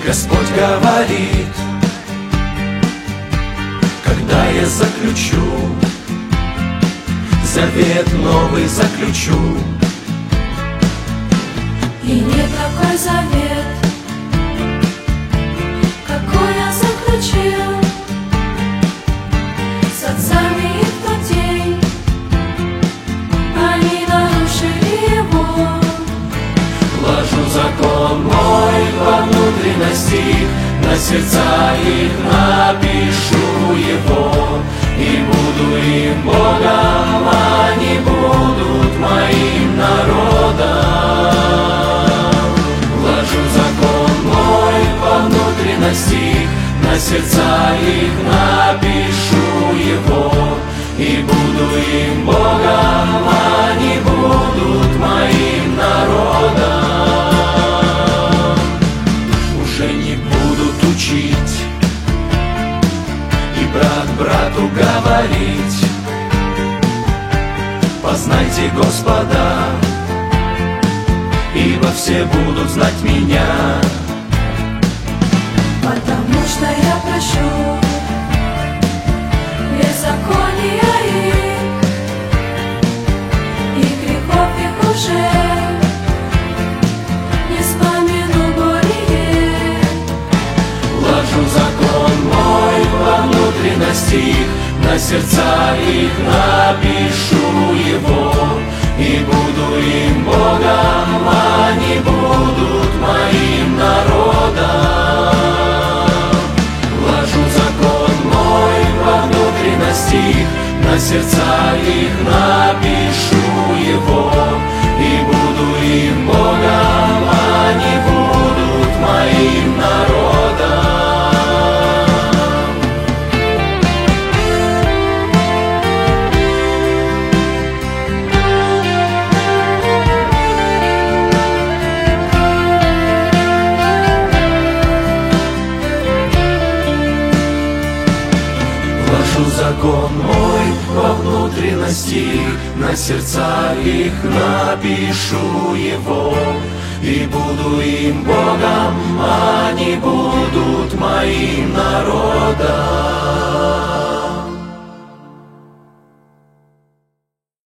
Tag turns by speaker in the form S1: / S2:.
S1: Господь говорит: когда я заключу завет новый заключу.
S2: И не такой завет, какой я заключил с отцами их в тот день. Они нарушили его.
S1: Вложу закон мой во внутренности, на сердца их напишу его. И буду им Богом, они будут моим народом. Вложу закон мой во внутренности, на сердца их напишу его. И буду им Богом, они будут моим народом. Уже не будут учить и брат брату говорить: познайте Господа, ибо все будут знать меня.
S2: Потому что я прощу беззакония их, и грехов их уже не вспомину более.
S1: Вложу закон мой во внутренности, на сердца их напишу его. И буду им Богом, они будут моим народом. Вложу закон мой во внутренности, на сердца их напишу его. И буду им Богом, они будут моим народом. Закон мой во внутренности, на сердца их напишу его. И буду им Богом, они будут моим народом.